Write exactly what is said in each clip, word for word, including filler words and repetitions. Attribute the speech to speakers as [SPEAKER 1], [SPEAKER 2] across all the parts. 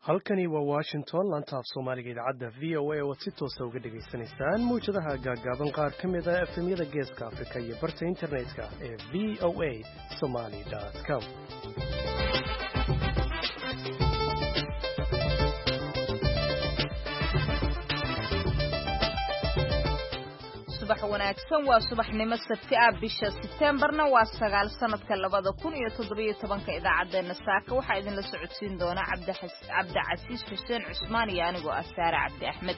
[SPEAKER 1] halkani waa Washington laanta af Soomaaliga idaacadda V O A oo si toos ah uga dhageysanaysaan muujadaha gaagaaban qaar ka mid ah F M-yada Geeska Afrika iyo barta internetka ee v o a somali dot com.
[SPEAKER 2] subax wanaagsan waa subaxnimo sabti ah bisha Septemberna waa sagaal sanadka labada kun iyo toddoba iyo tobanka idaacadeena saaka waxa idin la socodsiin doona Cabdi Cabdi Casiis Xuseen Cusmaan iyo anigu Asaare Cabdi Axmed.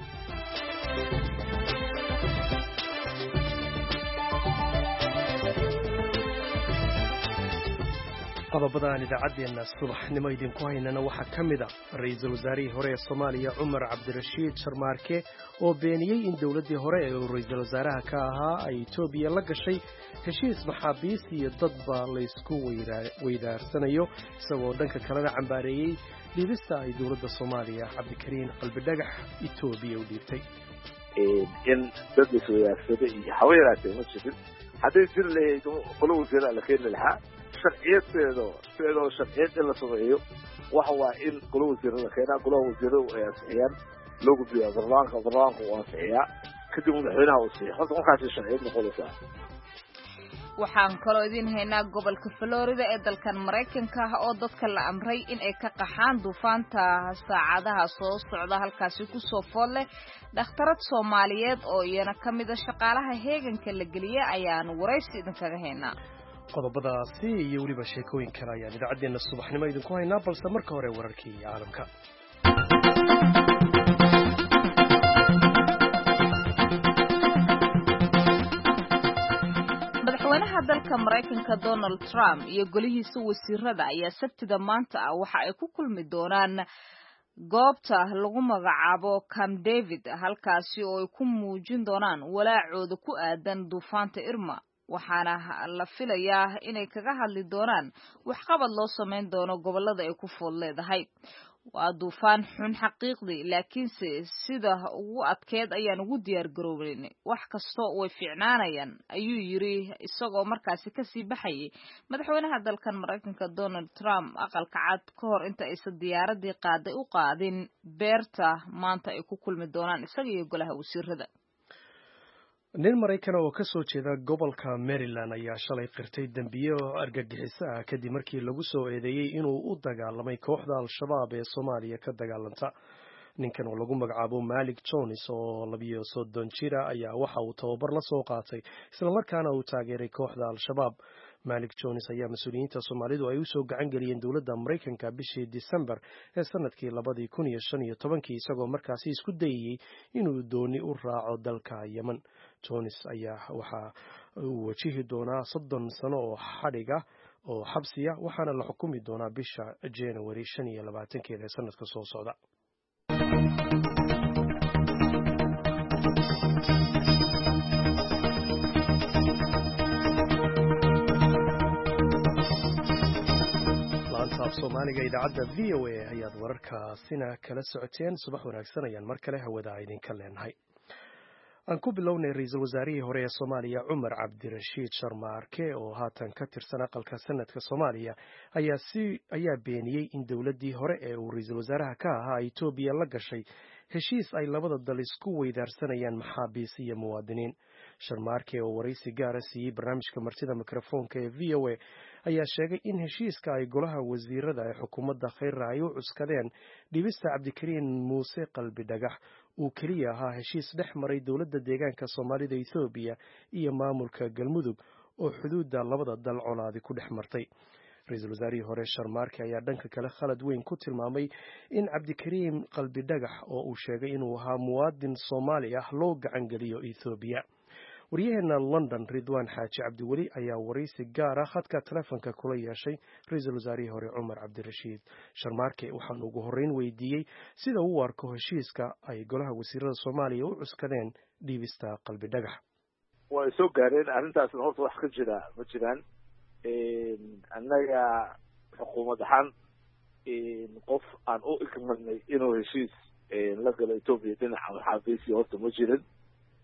[SPEAKER 1] qodobadaan idaacadeena subaxnimo idinku haynana waxaa ka mid ah ra'iisul wasaarihii hore ee Soomaaliya Cumar Cabdirashiid Sharmaarke oo beeniyay in dawladii hore ee ra'iisul wasaaraha ka ahaa ay Itoobiya la gashay heshiis maxaabiis iyo dadba la isku weydaarsanayo isagoo dhanka kalena cambaareeyay dhiibista ay dawladda Soomaaliya Cabdikariin Qalbidhagax Itoobiya u dhiibtay
[SPEAKER 3] in dad isku weydaarsada iyo haweenaasay ma jirin haddii jir leeyahay qolo wasiir la keenay lahaa sharciyeedkeedo sidoo sharciyeed in la sameeyo waxa waa in qolo wasiirada keenaa qolo wasiiradu ay ansixiyaan loo gudbiyo barnaamijka barnaamijka oo ansixiyaa kadib madaxweynaha uu siiyo horta markaas sharciyeed noqonaysaa.
[SPEAKER 2] waxaan kaloo idin haynaa gobolka Florida ee dalkan Mareykanka ah oo dadka la amray in ay ka qaxaan duufaanta saacadaha soo socda halkaasi ku soo fool leh dhakhtarad Soomaaliyeed oo iyana kamid ah shaqaalaha heeganka la geliyay ayaan waraysi idinkaga haynaa.
[SPEAKER 1] qodobadaasi iyo weliba sheekooyin kale ayaan idaacadeena subaxnimo idinku haynaa balse marka hore wararkii caalamka.
[SPEAKER 2] madaxweynaha dalka Mareykanka Donald Trump iyo golihiisa wasiirada ayaa sabtida maanta ah waxa ay ku kulmi doonaan goobta lagu magacaabo Camp David halkaasi oo ay ku muujin doonaan walaacooda ku aadan duufaanta Irma waxaana la filayaa inay kaga hadli doonaan waxqabad loo sameyn doono gobolada ay ku fool leedahay. waa duufaan xun xaqiiqdii laakiinse sida ugu adkeed ayaan ugu diyaar garoobaynay wax kasto way fiicnaanayaan ayuu yiri isagoo markaasi ka sii baxayay madaxweynaha dalkan Mareykanka Donald Trump aqalka cad ka hor inta aysan diyaaradii qaaday u qaadin beerta maanta ay ku kulmi doonaan isaga iyo golaha wasiirada.
[SPEAKER 1] nin Mareykan oo ka soo jeeda gobolka Maryland ayaa shalay qirtay dambiyo argagixiso ah kadib markii lagu soo eedeeyay inuu u dagaalamay kooxda Al-Shabaab ee Soomaaliya ka dagaalanta. ninkan oo lagu magacaabo Malik Jones oo labiyo soddon jir ah ayaa waxa uu tababar la soo qaatay isla markaana uu taageeray kooxda Al-Shabaab. Malik Jones ayaa mas'uuliyiinta Soomaalidu ay u soo gacan galiyeen dawladda Mareykanka bishii December ee sanadkii labada kun iyo shan iyo tobankii isagoo markaasi isku dayay inuu dooni u raaco dalka Yemen. Jones ayaa waxa uu wajihi doonaa soddon sano oo xadhiga oo xabsiya waxaana la xukumi doonaa bisha January shan iyo labaatankeeda ee sanadka soo socda. Soomaaliga idaacadda V O A ayaad wararkaasina kala socoteen. subax wanaagsan ayaan mar kale hawada idinka leenahay. aan ku bilownay ra'iisul wasaarihii hore ee Soomaaliya Cumar Cabdirashiid Sharmaarke oo haatan ka tirsan aqalka sanadka Soomaaliya ayaa si ayaa beeniyay in dawladii hore ee uu ra'iisul wasaaraha ka ahaa Itoobiya la gashay heshiis ay labada dal isku weydaarsanayan maxaabiis iyo muwaadiniin. Sharmaarke oo waraysi gaar ah siiyay barnaamijka martida mikrofoonka ee V O A ayaa sheegay in heshiiska ay golaha wasiirada ee xukuumadda Khayra ay u cuskadeen dhibista Cabdikariin Muuse Qalbidhagax uu kaliya ahaa heshiis dhex maray dawladda deegaanka Soomaalida Itoobiya iyo maamulka Galmudug oo xuduudda labada dal colaadi ku dhex martay. ra'iisul wasaarihii hore Sharmaarke ayaa dhanka kale khalad weyn ku tilmaamay in Cabdikariin Qalbidhagax oo uu sheegay inuu ahaa muwaadin Soomaali ah loo gacan geliyo Itoobiya. waryaheena London Ridwaan Xaaji Cabdiweli ayaa waraysi gaar ah khadka telefoonka kula yeeshay ra'iisul wasaarihii hore Cumar Cabdirashiid Sharmaarke waxaan ugu horreyn weydiiyey sida uu u arko heshiiska ay golaha wasiirada Soomaaliya u cuskadeen dhiibista Qalbidhagax.
[SPEAKER 3] way soo gaareen arrintaasna horta wax ka jira ma jiraan annaga xukuumad ahaan qof aan u ikmarnay inuu heshiis la galo Itoobiya dhinaca maxaabiisi horta ma jirin.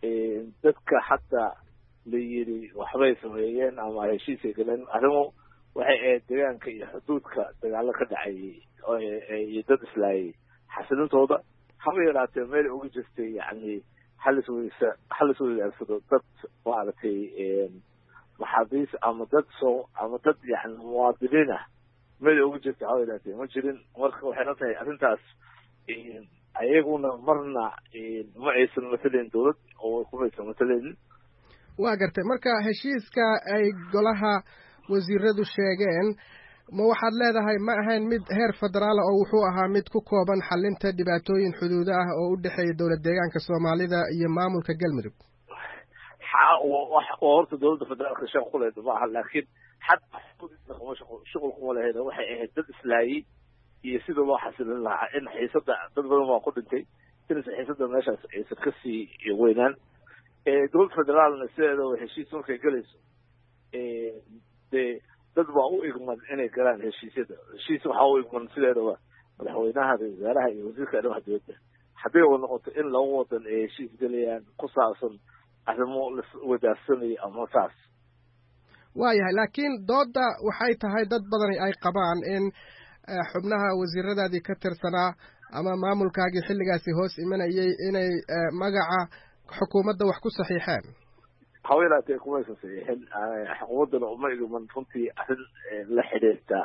[SPEAKER 3] dadka xataa la yiri waxbay sameeyeen ama heshiisay galeen arrimo waxay ahayd deegaanka iyo xuduudka dagaalo ka dhacayay iyo dad islaayay xasilintooda haba yaraatee meel uga jirtay yani halis weysa halis weydaarsado dad maaragtay maxaabiis ama dad soo ama dad yani muwaadiniin ah meel uga jirtay haba yaraatee ma jirin marka waxay la tahay arrintaas ayaguna marna ma aysan matalayn dawlad oo kumaysan matalaynin
[SPEAKER 4] waa gartay marka heshiiska ay golaha wasiiradu sheegeen ma waxaad leedahay ma ahayn mid heer federaala oo wuxuu ahaa mid ku kooban xalinta dhibaatooyin xuduudo ah oo u dhexeeya dowlad deegaanka soomaalida iyo maamulka galmudug
[SPEAKER 3] horta dowladda federaalka shaqo ku leeda maaha laakiin xataa shuqul kuma lahayd waxay ahayd dad islaayay iyo sida loo xasilin lahaa in xiisada dad badan waa ku dhintay inaysa xiisada meeshaas aysan kasii weynaan dowladda federaalna sideedaba heshiis markay galayso dee dad baa u igman inay galaan heshiisyada heshiis waxaa u igman sideedaba madaxweynaha ra-isul wasaaraha iyo wasiirka arrimaha dibadda hadday wada noqoto in laba wadan ay heshiis galayaan ku saabsan arrimo laswadaarsanayo ama saas
[SPEAKER 4] waayahay laakiin dooda waxay tahay dad badani ay qabaan in xubnaha wasiiradaadii ka tirsanaa ama maamulkaagii xilligaasi hoos imanayay inay magaca xukuumadda wax ku saxiixeen
[SPEAKER 3] haba yaraatee kumaysan saxiixin xukuumaddana uma igman runtii arrin la xidhiirta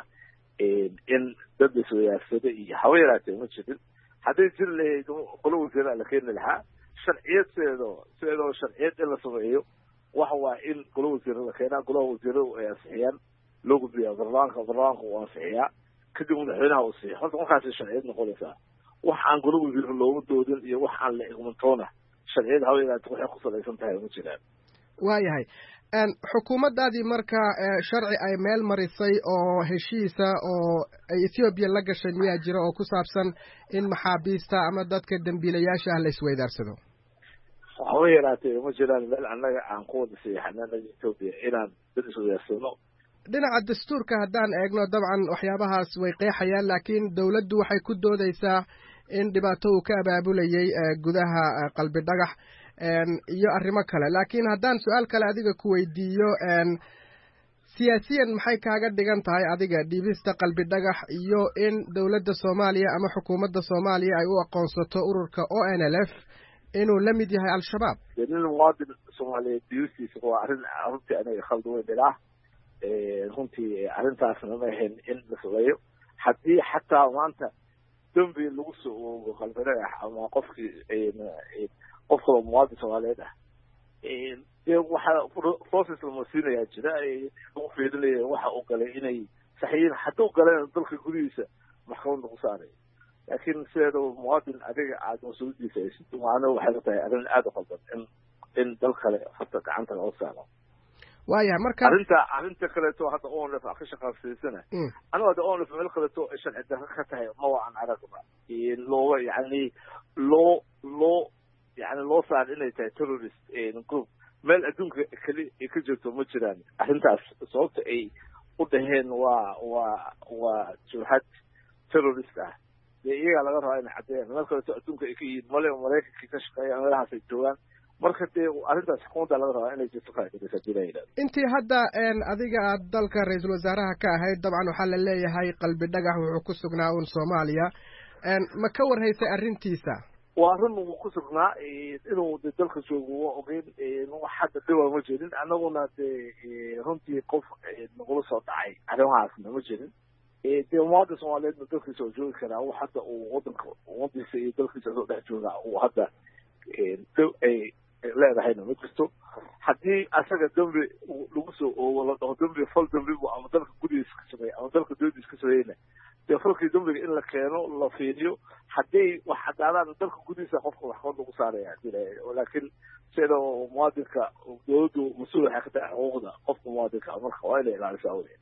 [SPEAKER 3] in dad iswadaarsada iyo haba yaraatee ma jirin hadday jiri lahayd qolo wasiira la keeni lahaa sharciyad sideedoo sideedoo sharciyad in la sameeyo waxa waa in qolo wasiira la keenaa golaha wasiiradu ay ansixiyaan loo gudbiyaa baarlamaanka baarlamaanka uu ansixiyaa kadib madaxweynaha uu siiya horta markaasay sharciyad noqonaysaa wax aan golo wasiiro looga doodin iyo wax aan la igmantoona sharciyad haba yaraatee waxay ku salaysan tahay ma jiraan
[SPEAKER 4] waayahay xukuumaddaadii marka sharci ay meel marisay oo heshiisa oo ay ethoobiya la gashay miyaa jira oo ku saabsan in maxaabiista ama dadka dembiilayaasha ah la isweydaarsado
[SPEAKER 3] haba yaraatee ma jiraan meel annaga aan ku wada saxiixanaanaga ethoobiya inaan dad isweydaarsano
[SPEAKER 4] dhinaca dastuurka haddaan eegno dabcan waxyaabahaas way qeexayaan laakiin dawladdu waxay ku doodaysaa in dhibaato uu ka abaabulayay gudaha qalbi dhagax iyo arrimo kale laakiin haddaan su-aal kale adiga ku weydiiyo siyaasiyan maxay kaaga dhigan tahay adiga dhiibista qalbi dhagax iyo in dowladda soomaaliya ama xukuumadda soomaaliya ay u aqoonsato ururka o n l f inuu la mid yahay al-shabaab
[SPEAKER 3] nin muwaadin soomaaliyeed dhiibistiisa waa arrin runtii anaga khaldi weyn ilaa runtii arrintaasna ma ahayn in la sameeyo haddii xataa maanta dembi lagu soo oogo qalbi dhagax ama qofkii qof kaloo muwaadin soomaaliyeed ah dee waxaa process lama siinayaa jira lagu fiirinaya waxa uu galay inay saxiyiin hadduu galayna dalka gudihiisa maxkamad lagu saaray laakiin sideedaba muwaadin adiga aada mas-uuliyadiisa haysid macnuhu waxay la tahay arrin aada u qaldan in in dal kale horta gacanta laga saaro
[SPEAKER 4] waayahay marka
[SPEAKER 3] arrinta arrinta kaleeto hadda onlf a ka shaqaansiisana anigu hadda onlf meel kaleeto sharci darro ka tahay ma waan aragba looga yani loo loo yani loo saar inay tahay terrorist group meel adduunka keli ay ka jirto ma jiraan arrintaas sababta ay u dhaheen waa waa waa jurxad terrorist ah dee iyagaa laga rabaa inay caddeeyaan meel kaleeto adduunka ay ka yihiin male maraykankii ka shaqeeyaan meelahaas ay joogaan marka dee arrintaas xukuumadda laga rabaa inay jirto kaadisa dila yidhahdo
[SPEAKER 4] intii hadda adiga aad dalka ra-iisul wasaaraha ka ahayd dabcan waxaa la leeyahay qalbi dhagax wuxuu ku sugnaa uun soomaaliya ma ka warhaysay arrintiisa
[SPEAKER 3] waa run uu ku sugnaa inuu de dalka joogo waa ogeyn wax hadda dhiba ma jirin annaguna dee runtii qof nagula soo dhacay arrimahaasna ma jirin dee muwaadin soomaaliyeedna dalkiisa oo joogi karaa wax hadda uu wadanka umadiisa iyo dalkiisa soo dhex joogaa uu hadda ay leedahayna ma jirto haddii asaga dembi lagu soo oogo la dhaho dembi fal dembi bu ama dalka gudihiisa ka sameeya ama dalka dawladiisa ka sameeyeyna dee falkii dembiga in la keeno la fiiriyo haddii wax cadaalaan dalka gudihiisa qofka waxkood lagu saaraya laakiin sida muwaadinka dawladdu mas-uul waxay ka tahay xuquuqda qofka muwaadinka marka waa inay ilaalisaa wey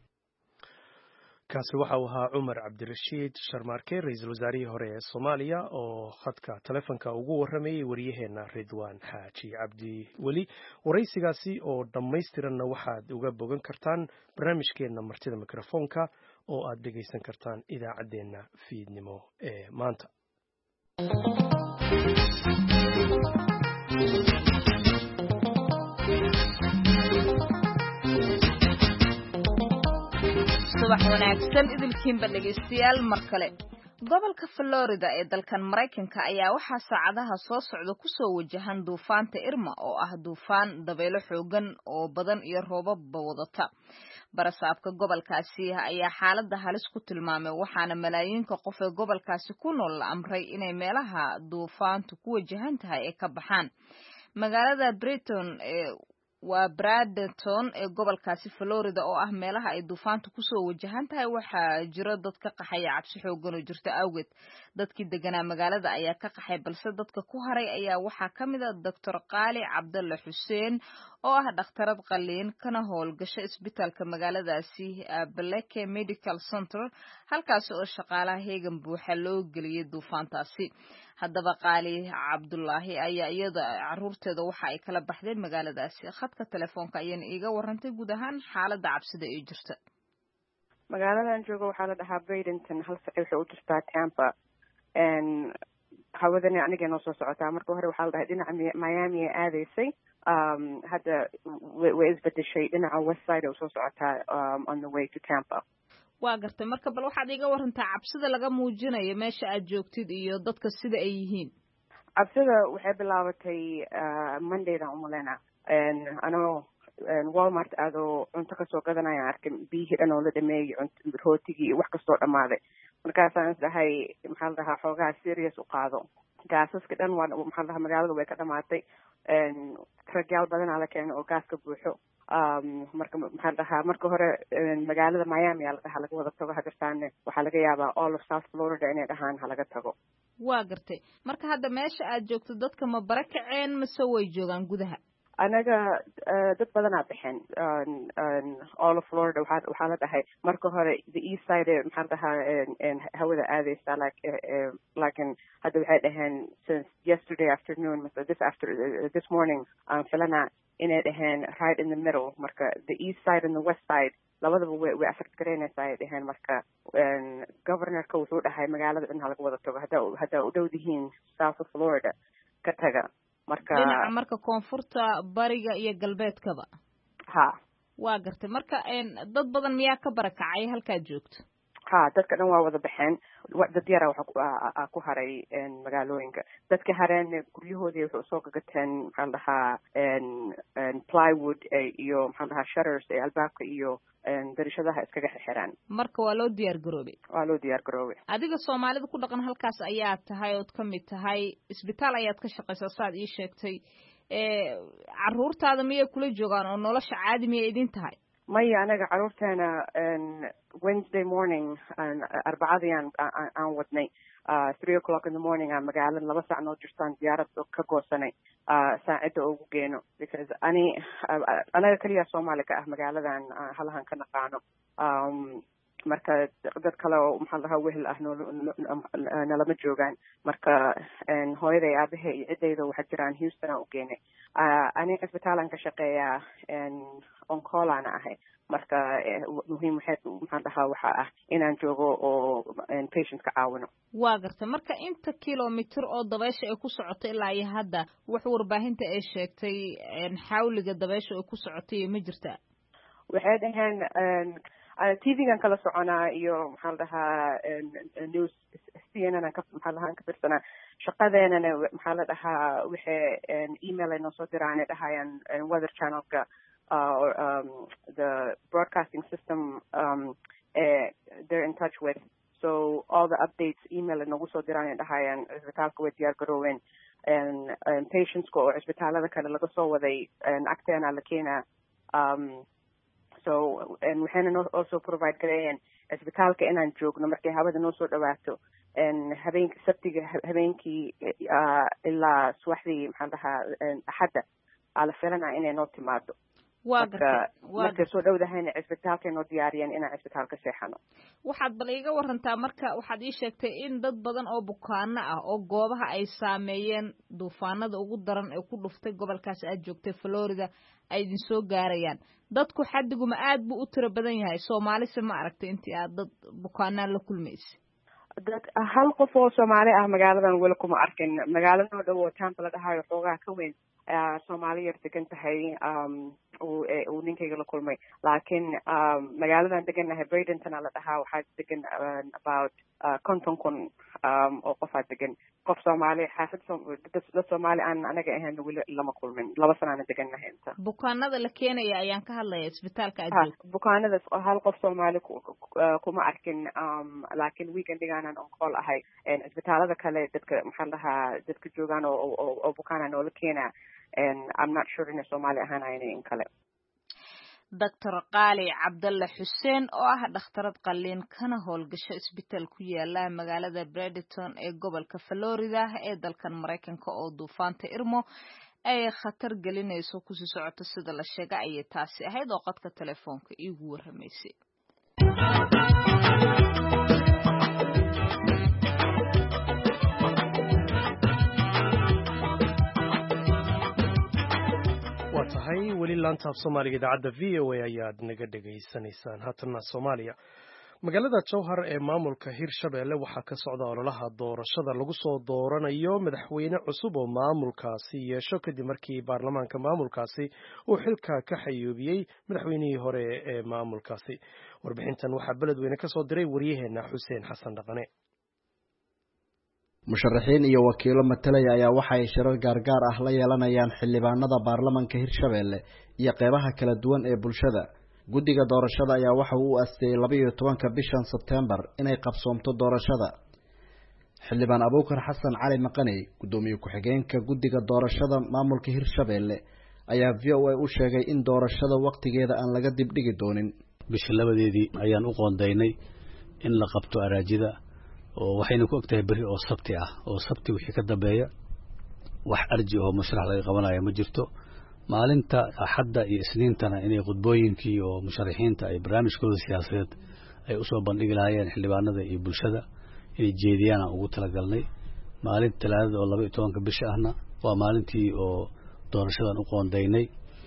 [SPEAKER 1] kaasi waxa uu ahaa cumar cabdirashiid sharmaarke ra-iisul wasaarihii hore ee soomaaliya oo khadka telefonka ugu warramayey waryaheena ridwaan xaaji cabdi weli waraysigaasi oo dhammaystiranna waxaad uga bogan kartaan barnaamijkeenna martida mikrofoonka oo aad dhegaysan kartaan idaacaddeenna fiidnimo ee maanta
[SPEAKER 2] subax wanaagsan idilkiinba dhegaystayaal mar kale gobolka Florida ee dalkan Mareykanka ayaa waxaa saacadaha soo socda ku soo wajahan duufaanta Irma oo ah duufaan dabaylo xoogan oo badan iyo roobab wadata barasaabka gobolkaasi ayaa xaaladda halis ku tilmaamay waxaana malaayiinka qof ee gobolkaasi ku nool la amray inay meelaha duufaantu ku wajahan tahay ay ka baxaan magaalada Brighton ee waa Bradenton ee gobolkaasi Florida oo ah meelaha ay duufaantu ku soo wajahan tahay waxa jira dad ka qaxaya cabsi xoogan oo jirta awgeed dadkii deganaa magaalada ayaa ka qaxay balse dadka ku haray ayaa waxa kamid ah Doctor Qaali Cabdulla Xuseen oo ah dhakhtarad qaliin kana howlgasha isbitaalka magaaladaasi Blake Medical Center halkaas oo shaqaalaha heegan buuxa loo geliyay duufaantaasi haddaba Qaali Cabdullaahi ayaa iyada caruurteeda waxa ay kala baxdeen magaaladaasi khadka telefoonka ayaan iiga warantay guud ahaan xaaladda cabsida ee jirta
[SPEAKER 5] magaaladan joogo waxaa la dhahaa Bradenton hal saac waxay u jirtaa Tampa and hawadani aniga noo soo socotaa marka hore waxaa la dhahay dhinaca Miami ee aadaysay um hadda way isbedeshay dhinaca west side oo soo socotaa um, on the way to Tampa
[SPEAKER 2] waa gartay marka bal waxaad iiga warantaa cabsida laga muujinayo meesha aad joogtid iyo dadka sida ay yihiin
[SPEAKER 5] cabsida waxay bilaabatay Mondayda umalena anoo Walmart aadoo cunto kasoo gadanaya arkay biyihii dhan oo la dhameeyey rootigii iyo wax kastoo dhammaaday markaasaan isdhahay maxaa la dhahaa xoogaa serious u qaado gaasaska dhan waa maxaa la dhahaa magaalada way ka dhamaatay ragyaal badanaa la keenay oo gaaska buuxo marka maxaa la dhahaa marka hore magaalada Miami aa la dhahaa laga wada tago hadirtaane waxaa laga yaabaa all of South Florida inay dhahaan ha laga tago
[SPEAKER 2] waa gartay marka hadda meesha aad joogto dadka ma barakaceen mase way joogaan gudaha
[SPEAKER 5] anaga dad badanaa baxeen all of Florida waxaa waxaa la dhahay marka hore the east side maxaa la dhahaa hawada aadaysa like laakiin hadda waxay dhaheen since yesterday afternoon this after this morning aan filana inay dhaheen right in the middle marka the east side and the west side labadaba way way affect gareynaysaa ay dhaheen marka governorka wuxuu dhahay magaalada dhan ha laga wada tago hadda hadda u dhow yihiin South Florida ka taga marka
[SPEAKER 2] dhinaca marka koonfurta bariga iyo galbeedkaba
[SPEAKER 5] ha
[SPEAKER 2] waa gartay marka dad badan miyaa ka barakacay halkaad joogto
[SPEAKER 5] ha dadka dhan waa wada baxeen dad yara waxa ku haray magaalooyinka dadka hareen guryahoodii waxay soo gagateen maxaa la dhahaa plywood iyo maxaa la dhahaa shutters ee albaabka iyo darishadaha iskaga xirxiraan
[SPEAKER 2] marka waa loo diyaar garoobay
[SPEAKER 5] waa loo diyaar garoobay
[SPEAKER 2] adiga Soomaalida ku dhaqan halkaas ayaa tahay oo ka mid tahay isbitaal ayaad ka shaqaysaa saad ii sheegtay ee caruurtaada miyay kula joogaan oo nolosha caadi miyay idin tahay
[SPEAKER 5] maya anaga caruurteena Wednesday morning arbacadii aan wadnay three o'clock in the morning aan magaalada laba saac noo jirtaan diyaarad ka goosanay saacida ugu geeno because ani anaga kaliya Soomaali ka ah magaaladan halahan ka naqaano marka dad kale oo maxaa la dhahaa wehel ah nalama joogaan marka hooyaday aabahay iyo ciddayda waxaa jiraan Houston aan u geenay aniga isbitaalan ka shaqeeyaa oncolana ahay marka muhiim waxay maxaa dhahaa waxa ah inaan joogo oo patient ka caawino
[SPEAKER 2] waa gartay marka inta kilomitir oo dabaysha ay ku socoto ilaa iyo hadda wax warbaahinta ay sheegtay xawliga dabaysha ay ku socotay ma jirtaa
[SPEAKER 5] waxay dhaheen T V-gan kala soconaa iyo maxaa la dhahaa news C N N ka maxaa la dhahaa ka tirsanaa shaqadeenana maxaa la dhahaa waxay email ay noo soo diraan ay dhahayaan weather channelka or um, the broadcasting system um, uh, they're in touch with so all the updates email ay noogu soo diraan ay dhahayaan isbitaalka way diyaar garooween and patients ko oo isbitaalada kale laga soo waday agteena la keenaa um so and waxayna also provide gareeyeen isbitaalka inaan joogno markay hawada noo soo dhawaato habeenkii sabtiga habeenkii ilaa subaxdii maxaa dhahaa axadda ala filana inay noo timaado
[SPEAKER 2] waa gartay
[SPEAKER 5] marka soo dhowdahayna isbitaalka noo diyaariyeen inaan isbitaalka seexano
[SPEAKER 2] waxaad bal iiga warantaa marka waxaad ii sheegtay in dad badan oo bukaano ah oo goobaha ay saameeyeen duufaanada ugu daran ee ku dhuftay gobolkaas aad joogtay Florida ay idin soo gaarayaan dadku xadiguma aad buu u tiro badan yahay Soomaalise ma aragtay intii aad dad bukaanaa la kulmaysay
[SPEAKER 5] dad hal qof oo Soomaali ah magaaladan wala kuma arkin magaalada oo dhow Tampa la dhahayo xoogaa ka weyn Soomaali yar degan tahay um uu uu ninkayga la kulmay laakiin magaaladan degannahay Bradenton la dhahaa waxaa degan about konton kun oo qofaa degan qof Soomaali xaafid dad Soomaali aan anaga ahayn weli lama kulmin laba sano degannahay inta
[SPEAKER 2] bukaanada la keenaya ayaan ka hadlayaa isbitaalka aad
[SPEAKER 5] bukaanada hal qof Soomaali kuma arkin laakiin weekendigaan on call ahay isbitaalada kale dadka maxaa dhahaa dadka joogaan oo oo bukaanana oo la keenaa and I'm not sure in Soomaali ahaan ayna in kale
[SPEAKER 2] Doctor Qaali Cabdalle Xuseen oo ah dhakhtarad qalliin kana howlgasho isbitaal ku yaala magaalada Bradenton ee gobolka Florida ee dalkan Mareykanka oo duufaanta Irma ay khatar gelinayso ku sii socoto sida la sheegay ay taasi ahayd oo qadka telefoonka iigu waramaysay
[SPEAKER 1] tahay weli laanta af Soomaaliga idaacadda V O A ayaad naga dhageysanaysaan haatana Soomaaliya magaalada Jowhar ee maamulka Hirshabelle waxaa ka socda ololaha doorashada lagu soo dooranayo madaxweyne cusub oo maamulkaasi yeesho kadib markii baarlamaanka maamulkaasi uu xilka ka xayuubiyey madaxweynihii hore ee maamulkaasi warbixintan waxaa beledweyne ka soo diray wariyaheena Xuseen Xasan Dhaqane
[SPEAKER 6] musharaxiin iyo wakiilo matalaya ayaa waxa ay shirar gaargaar ah la yeelanayaan xildhibaanada baarlamaanka Hirshabelle iyo qeybaha kala duwan ee bulshada guddiga doorashada ayaa waxa uu aastay laba iyo tobanka bishan September inay qabsoomto doorashada xildhibaan Abuukar Xasan Cali Maqani gudoomiye ku-xigeenka guddiga doorashada maamulka Hirshabelle ayaa V O A u sheegay in doorashada waqtigeeda aan laga dib dhigi doonin
[SPEAKER 7] bisha labadeedii ayaan u qoondaynay in la qabto araajida oo waxayna ku ogtahay bari oo sabti ah oo sabti wixii ka dambeeya wax arji oo musharax laga qabanayo ma jirto maalinta axadda iyo isniintana inay qudbooyinkii oo musharaxiinta ay barnaamijkooda siyaasadeed ay u soo bandhigi lahaayeen xildhibaanada iyo bulshada inay jeediyaan aan ugu talagalnay maalinta talaadada oo laba iyo tobanka bisha ahna waa maalintii oo doorashadan u qoondaynay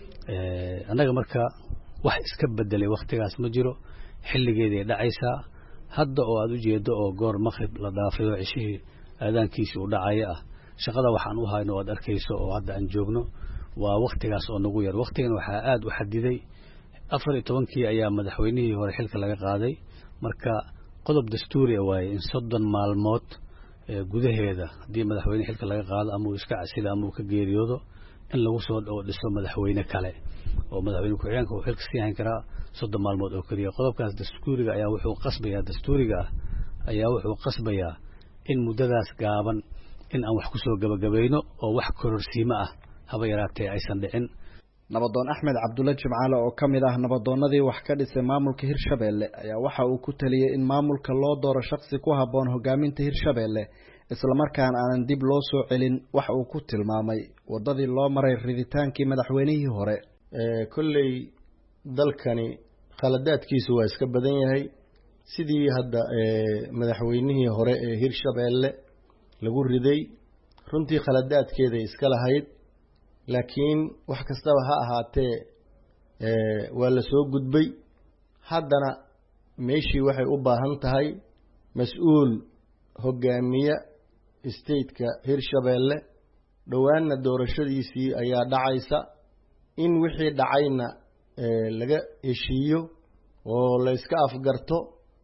[SPEAKER 7] annaga marka wax iska bedelay waqtigaas ma jiro xilligeeday dhacaysaa hadda oo aad u jeedo oo goor maqrib la dhaafayo cishii aadaankiisii u dhacaya ah shaqada waxaan u hayno aad arkayso oo hadda aan joogno waa waqtigaas oo nagu yar waqtigan waxaa aad u xadiday afar iyo tobankii ayaa madaxweynihii hore xilka laga qaaday marka qodob dastuuri ah waaye in soddon maalmood gudaheeda haddii madaxweyne xilka laga qaado ama uu iska casilo ama uu ka geeriyoodo in lagu soo dhiso madaxweyne kale oo madaxweyne ku-xigeenka uu xilka sii hayn karaa soddon maalmood oo keliya qodobkaas dastuuriga ayaa wuxuu qasbayaa dastuuriga ah ayaa wuxuu qasbayaa in muddadaas gaaban in aan wax ku soo gabagabayno oo wax kororsiimo ah haba yaraatee aysan dhicin
[SPEAKER 6] nabadoon Axmed Cabdulle Jimcaale oo ka mid ah nabadoonnadii wax ka dhisay maamulka Hirshabelle ayaa waxa uu ku taliyay in maamulka loo dooro shakhsi ku habboon hogaaminta Hirshabelle isla markaana aanan dib loo soo celin wax uu ku tilmaamay wadadii loo maray riditaankii madaxweynihii hore
[SPEAKER 8] ee kulley dalkani khaladaadkiisu waa iska badan yahay sidii hadda madaxweynihii hore ee Hirshabelle lagu riday runtii khaladaadkeeda iska lahayd laakiin wax kastaba ha ahaatee waa la soo gudbay haddana meeshii waxay u baahan tahay mas-uul hogaamiye stateka Hirshabelle dhowaanna doorashadiisii ayaa dhacaysa in wixii dhacayna laga heshiiyo oo la iska afgarto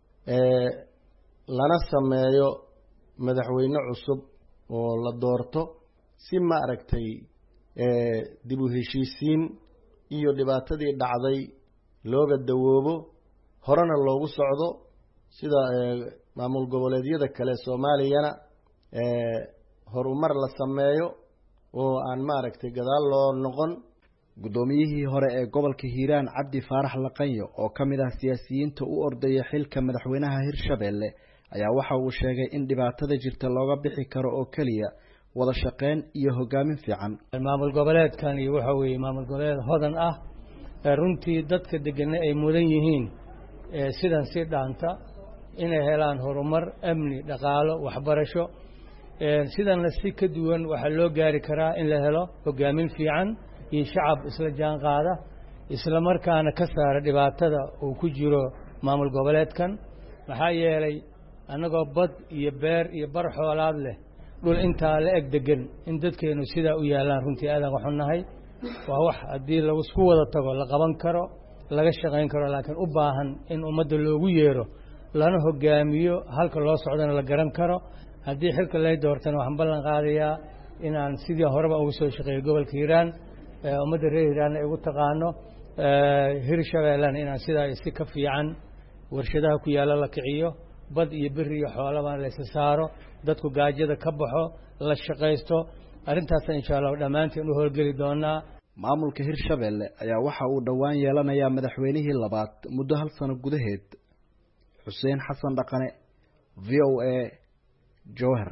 [SPEAKER 8] lana sameeyo madaxweyne cusub oo la doorto si ma aragtay dib u heshiisiin iyo dhibaatadii dhacday looga dawoobo horena loogu socdo sida maamul goboleedyada kale Soomaaliyana horumar la sameeyo oo aan ma aragtay gadaal loo noqon
[SPEAKER 6] gudoomiyihii hore ee gobolka Hiiraan Cabdi Faarax Laqanyo oo kamid ah siyaasiyiinta u ordaya xilka madaxweynaha Hirshabelle ayaa waxa uu sheegay in dhibaatada jirta looga bixi karo oo kaliya wada shaqeyn iyo hogaamin fiican
[SPEAKER 9] maamul goboleedkan iyo waxa weeye maamul goboleed hodan ah runtii dadka degan ay mudan yihiin sidan si dhaanta inay helaan horumar amni dhaqaalo waxbarasho sidan la si ka duwan waxa loo gaari karaa in la helo hogaamin fiican iyo shacab isla jaan qaada isla markaana ka saara dhibaatada uu ku jiro maamul goboleedkan maxaa yeelay anagoo bad iyo beer iyo bar xoolaad leh dhul intaa la eg degan in dadkeenu sidaa u yaalaan runtii aadan waxu nahay waa wax haddii lagu isku wada tago la qaban karo laga shaqayn karo laakiin u baahan in ummadda loogu yeero lana hogaamiyo halka loo socdana la garan karo haddii xilka lay doortana waxaan ballan qaadayaa inaan sidii horeba ugu soo shaqeeyo gobolka hiiraan ummadda reer hiiraanna ay ugu taqaano hirshabeellena inaan sidaa si ka fiican warshadaha ku yaalla la kiciyo bad iyo beri iyo xoolaba laysa saaro dadku gaajada ka baxo la shaqaysto arrintaasna insha allah dhammaanteen u howlgeli doonaa
[SPEAKER 6] maamulka hirshabeelle ayaa waxa uu dhowaan yeelanayaa madaxweynihii labaad muddo hal sano gudaheed xuseen xasan dhaqane v o a jowhar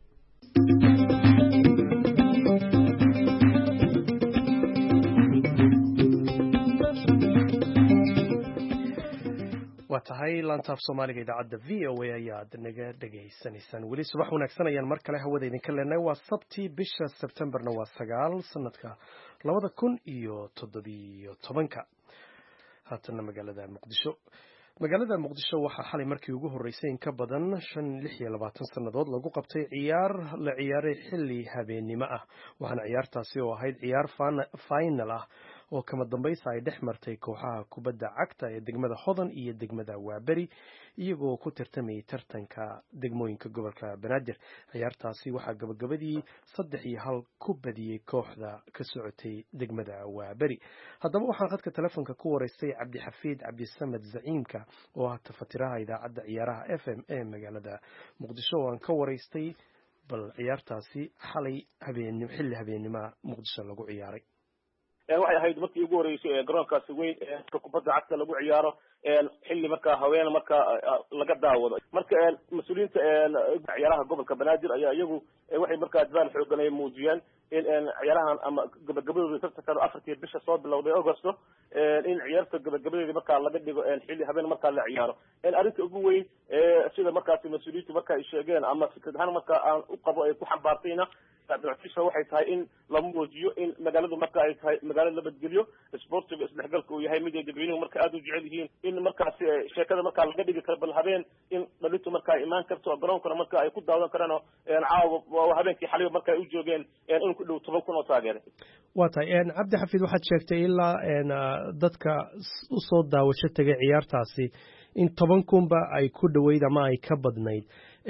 [SPEAKER 1] waa tahay laantaaf soomaaliga idaacadda v o a ayaad naga dhegaysanaysaan weli subax wanaagsan ayaan mar kale hawada idinka leenahay waa sabti bisha sebtembarna waa sagaal sanadka labada kun iyo toddobiyo tobanka haatana magaalada muqdisho magaalada muqdisho waxaa xalay markii ugu horreysay in ka badan shan lix iyo labaatan sannadood lagu qabtay ciyaar la ciyaaray xilli habeennimo ah waxaana ciyaartaasi oo ahayd ciyaar final ah oo kama dambaysa ay dhex martay kooxaha kubadda cagta ee degmada hodan iyo degmada waaberi iyagoo ku tartamayay tartanka degmooyinka gobolka banaadir ciyaartaasi waxaa gabagabadii saddex iyo hal ku badiyey kooxda ka socotay degmada waaberi haddaba waxaan khadka telefoonka ku wareystay cabdixafiid cabdisamed zaciimka oo ah tafatiraha idaacadda ciyaaraha f m ee magaalada muqdisho oo aan ka waraystay bal ciyaartaasi xalay habeen xilli habeennimoa muqdisho lagu ciyaaray
[SPEAKER 10] waxay ahayd markii ugu horeysay ee garoonkaasi weyn ee kubadda cagta lagu ciyaaro xilli markaa haween markaa laga daawado marka mas-uuliyiinta ciyaaraha gobolka banaadir ayaa iyagu waxay markaa dadaal xoogan ay muujiyeen in ciyaarahan ama gabagabadooda tartankan afartii bisha soo bilowday augusto in ciyaarta gabagabadeeda markaa laga dhigo xilli habeen markaa la ciyaaro arrinta ugu weyn sida markaasi mas-uuliyiintu marka ay sheegeen ama fikrad ahaan markaa aan u qabo ay ku xambaartayna cabdilcasiis waxay tahay in la muujiyo in magaaladu marka ay tahay magaalo la badgeliyo sportiga isdhexgalka uu yahay mid ay dadweynuhu marka aada u jecel yihiin in markaasi sheekada markaa laga dhigi karo bal habeen in dhalintu marka ay imaan karto oo garoonkana marka ay ku daawadan karaan oo caawa habeenkii xaliba marka ay u joogeen in ku dhow toban kun oo taageere
[SPEAKER 1] waa tahay cabdi xafiid waxaad sheegtay ilaa dadka usoo daawasho tegay ciyaartaasi in toban kunba ay ku dhoweyd ama ay ka badnayd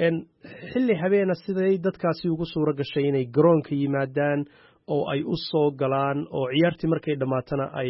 [SPEAKER 1] xilli habeena siday dadkaasi ugu suuro gashay inay garoonka yimaadaan oo ay u soo galaan oo ciyaartii markay dhammaatana ay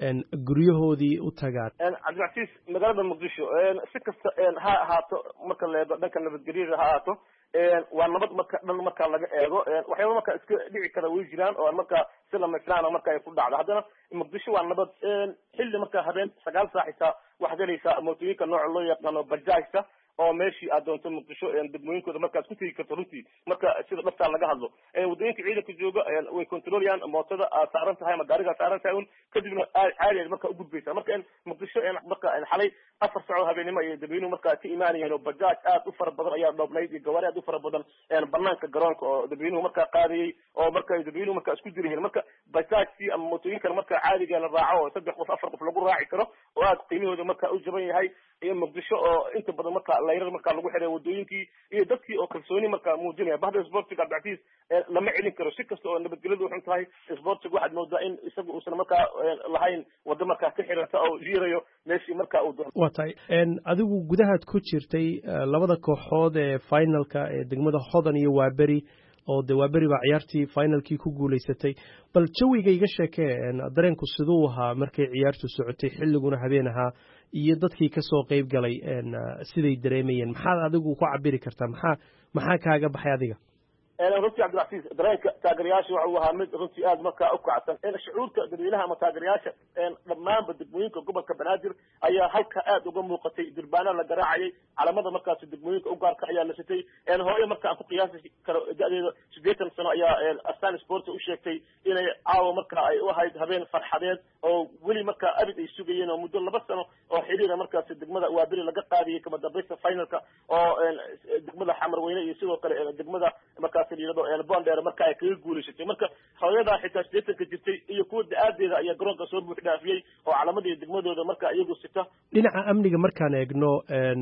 [SPEAKER 1] guryahoodii u tagaan
[SPEAKER 10] cabdilcasiis magaalada muqdisho si kasta ha ahaato marka la eego dhanka nabadgelyada ha ahaato waa nabad marka dhan marka laga eego waxyaaba marka iska dhici kara way jiraan oo marka si lamaslaana marka ay ku dhacdo haddana muqdisho waa nabad xilli marka habeen sagaal saac xitaa waxaad helaysaa mootooyinka nooca loo yaqaano bajaajta oo meeshii aad doonto muqdisho degmooyinkooda markaad ku tegi karto runtii marka sida dhabtaa laga hadlo waddooyinka ciidanka jooga way controlayaan mootada aad saaran tahay ama gaariga saaran tahay un kadibna caadi aad marka u gudbaysaa marka muqdisho marka xalay afar sacoo habeenimo ayay dadweynuhu markaa ka imaanayeen oo bajaaj aad u fara badan ayaa dhoobnayd iyo gawaari aad u fara badan banaanka garoonka oo dadweynuhu markaa qaadayay oo marka dadweynuhu markaa isku dirayeen marka bajaajkii ama mootooyinkan marka caadiga la raaco oo saddex qof afar qof lagu raaci karo oo aad qiimahooda marka u jaban yahay iyo muqdisho oo inta badan marka layrar marka lagu xiray wadooyinkii iyo dadkii oo kalsooni marka muujinaya bahda sportiga cabdicasiis lama celin karo si kasta oo nabadgelyadu wuxun tahay sportiga waxaad moodaa in isaga uusan markaa lahayn waddo markaa ka xiranta oo jiirayo meeshii marka uu doono
[SPEAKER 1] waa tahay adigu gudahaad ku jirtay labada kooxood ee finalka ee degmada hodan iyo waaberi oo de waaberi baa ciyaartii finalkii ku guulaysatay bal jawiga iga sheekee dareenku siduu ahaa markay ciyaartu socotay xilliguna habeen ahaa iyo dadkii ka soo qayb galay siday dareemayeen maxaad adigu ku cabiri kartaa maxaa maxaa kaaga baxay adiga
[SPEAKER 10] runtii cabdilcasiis dareenka taageerayaasha waxa uu ahaa mid runtii aad markaa u kacsan shucuurta dadweynaha ama taageerayaasha dhammaanba degmooyinka gobolka banaadir ayaa halka aad uga muuqatay durbaana la garaacayay calamada markaasi degmooyinka u gaarka ayaa la sitay hooye marka aan ku qiyaasi karo da-deeda siddeetan sano ayaa astan sport u sheegtay inay caawa marka ay u ahayd habeen farxadeed oo weli markaa abid ay sugayeen oo muddo laba sano oo xiriira markaasi degmada waaberi laga qaadiyay kama dambaysta finalka oo degmada xamarweyne iyo sidoo kale degmada markaas bonder marka ay kaga guulaysatay marka hooyadaa xitaa sideetanka jirtay iyo kuwa da-aadeeda ayaa garoonka soo buux dhaafiyey oo calamadii degmadooda marka iyagu sita
[SPEAKER 1] dhinaca amniga markaan eegno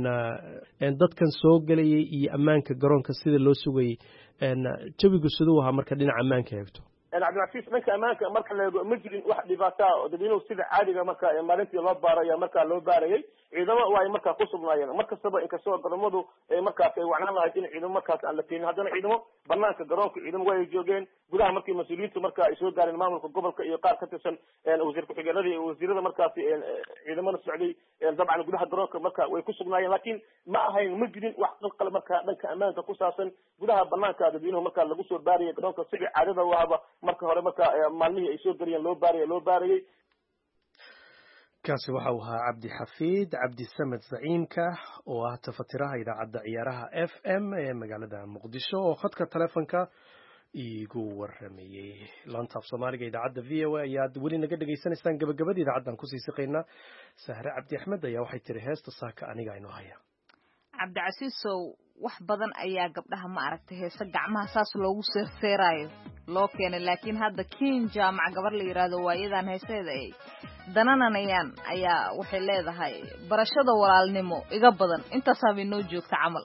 [SPEAKER 1] dadkan soo gelayay iyo ammaanka garoonka sida loo sugayay jawigu siduu ahaa marka dhinaca ammaanka eegto
[SPEAKER 10] cabdilcasiis dhanka ammaanka marka la eego ma jirin wax dhibaata oo dadweynuhu sida caadiga marka maalintii loo baaraya markaa loo baarayay ciidamo waa ay markaa ku sugnaayeen markastaba inkastoo garoomadu markaas ay wacnaan lahayd in ciidamo markaas aan la keenin haddana ciidamo banaanka garoonka ciidamo waa ay joogeen gudaha markii mas-uuliyiintu marka ay soo gaareen maamulka gobolka iyo qaar ka tirsan wasiir ku-xigeenada iyo wasiirada markaasi ciidamada socday dabcan gudaha garoonka marka way ku sugnaayeen laakiin ma ahayn ma jirin wax qalqal marka dhanka ammaanka ku saabsan gudaha banaanka dadweynuhu marka lagu soo baarayay garoonka sidii caadada u ahaba marka hore marka maalmihii ay soo geliyeen loo baaraya loo baarayay
[SPEAKER 1] kaasi waxa uu ahaa cabdi xafiid cabdi samed zaciimka oo ah tafatiraha idaacadda ciyaaraha f m ee magaalada muqdisho oo khadka telefonka iigu waramayey laantaaf soomaaliga idaacadda v o a ayaad weli naga dhegaysanaysaan gabagabada idaacaddan kusii siqaynaa sahre cabdi axmed ayaa waxay tiri heesta saaka aniga inoo haya
[SPEAKER 2] cabdicasiisow wax badan ayaa gabdhaha ma aragtay heese gacmaha saas loogu seerseeraayo loo keenay laakiin hadda kiin jaamac gabar la yidhaahdo waayadan heeseeda ay danananayaan ayaa waxay leedahay barashada walaalnimo iga badan intaasaa bay noo joogta camal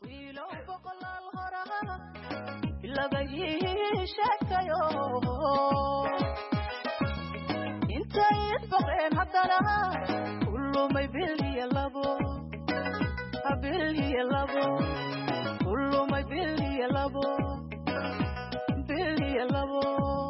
[SPEAKER 11] intay isbaqeen haddana kulumay bil iyo labo bil iyo labo kulumay bil iyo labo bil iyo labo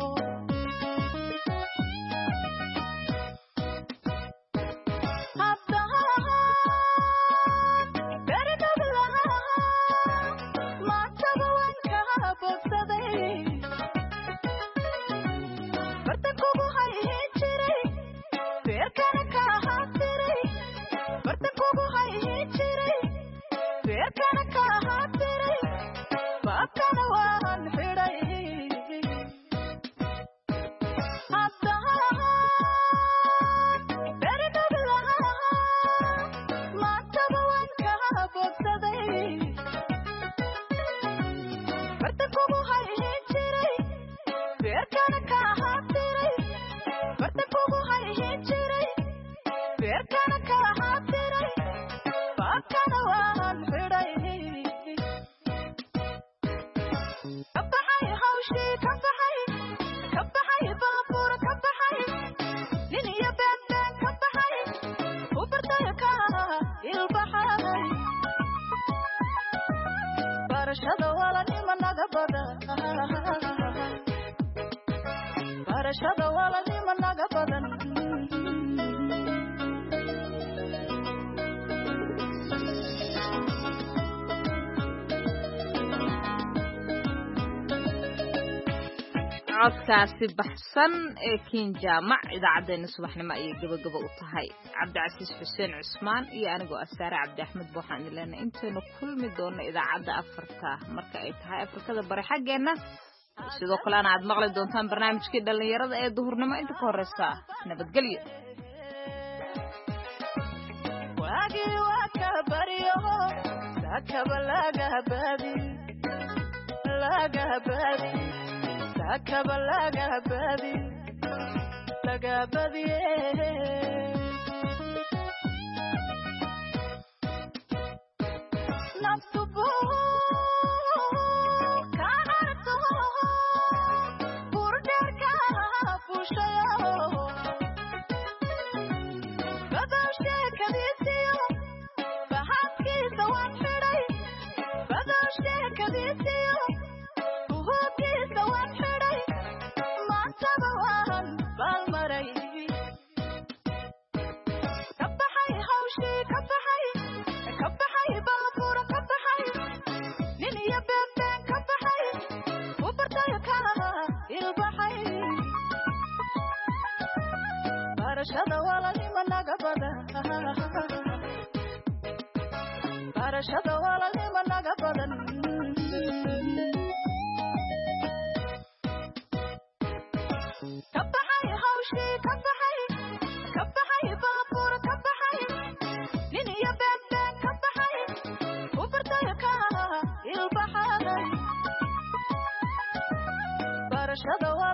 [SPEAKER 2] codkaasi baxsan ee kiin jaamac idaacadeena subaxnimo ayay gabagaba u tahay cabdicasiis xuseen cusmaan iyo anigoo asaare cabdi axmed waxaan idin leenahay intaynu kulmi doonno idaacadda afarta marka ay tahay afrikada bari xaggeenna sidoo kalena aad maqli doontaan barnaamijkii dhallinyarada ee duhurnimo inta ka horeysa nabadgelyo
[SPEAKER 11] sakaba laga badi laga badiye nafsu buu ka harto burderka pushayo badashe kadisiyo bahaskiisa waan xidhay badashe kadisiyo buhukiisa waan xidhay maantaba waan balmaray ka baxay hawshii ka baxay ka baxay baabuura ka baxay nin iyo beenbeen ka baxay u bartayo kaa ilbaxay barashada walaalnimo naga badan barashada walaalnimo naga badan ka baxay hawshii ka baxay ka baxay baabuura ka baxay nin iyo beenbeen ka baxay u bartayo kaa ilbaxay barashada